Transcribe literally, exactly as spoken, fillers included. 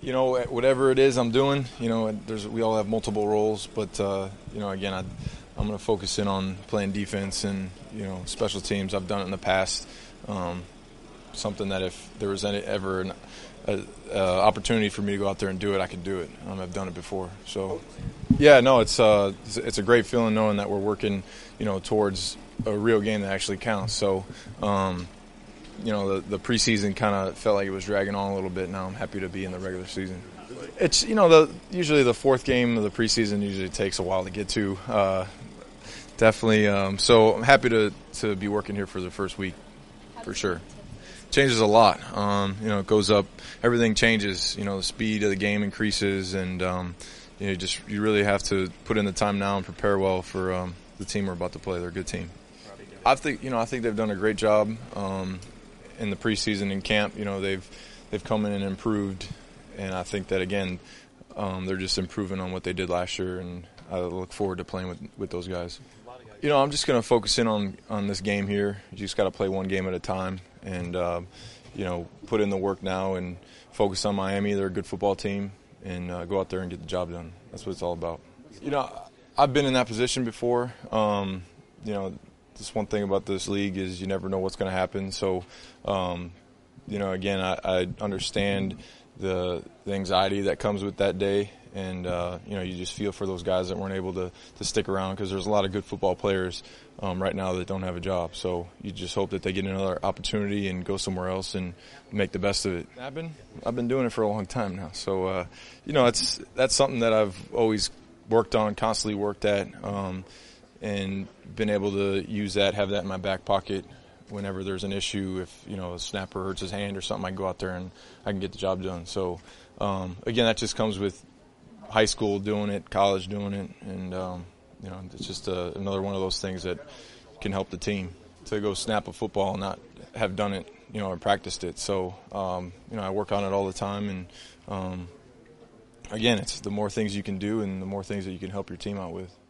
You know, whatever it is I'm doing, you know, there's we all have multiple roles, but uh, you know, again, I, I'm going to focus in on playing defense and you know special teams. I've done it in the past. Um, something that if there was any, ever an a, a opportunity for me to go out there and do it, I could do it. Um, I've done it before, so yeah, no, it's uh, it's a great feeling knowing that we're working, you know, towards a real game that actually counts. So. Um, You know, the, the preseason kind of felt like it was dragging on a little bit. Now I'm happy to be in the regular season. It's, you know, the usually the fourth game of the preseason usually takes a while to get to. Uh, definitely. Um, so I'm happy to, to be working here for the first week, for sure. Changes a lot. Um, you know, it goes up. Everything changes. You know, the speed of the game increases, and um, you know, just you really have to put in the time now and prepare well for um, the team we're about to play. They're a good team. I think, you know, I think they've done a great job. Um, in the preseason and camp, you know, they've they've come in and improved, and I think that again, um, they're just improving on what they did last year, and I look forward to playing with with those guys. You know, I'm just going to focus in on on this game here. You just got to play one game at a time, and uh, you know, put in the work now and focus on Miami. They're a good football team, and uh, go out there and get the job done. That's what it's all about. You know, I've been in that position before. Um, you know. Just one thing about this league is you never know what's going to happen. So, um, you know, again, I, I understand the, the anxiety that comes with that day, and uh, you know, you just feel for those guys that weren't able to, to stick around because there's a lot of good football players um, right now that don't have a job. So you just hope that they get another opportunity and go somewhere else and make the best of it. I've been I've been doing it for a long time now, so uh, you know, it's that's something that I've always worked on, constantly worked at. Um, and been able to use that, have that in my back pocket whenever there's an issue. If, you know, a snapper hurts his hand or something, I can go out there and I can get the job done. So, um, again, that just comes with high school doing it, college doing it, and, um, you know, it's just uh, another one of those things that can help the team to go snap a football and not have done it, you know, or practiced it. So, um, you know, I work on it all the time, and, um, again, it's the more things you can do and the more things that you can help your team out with.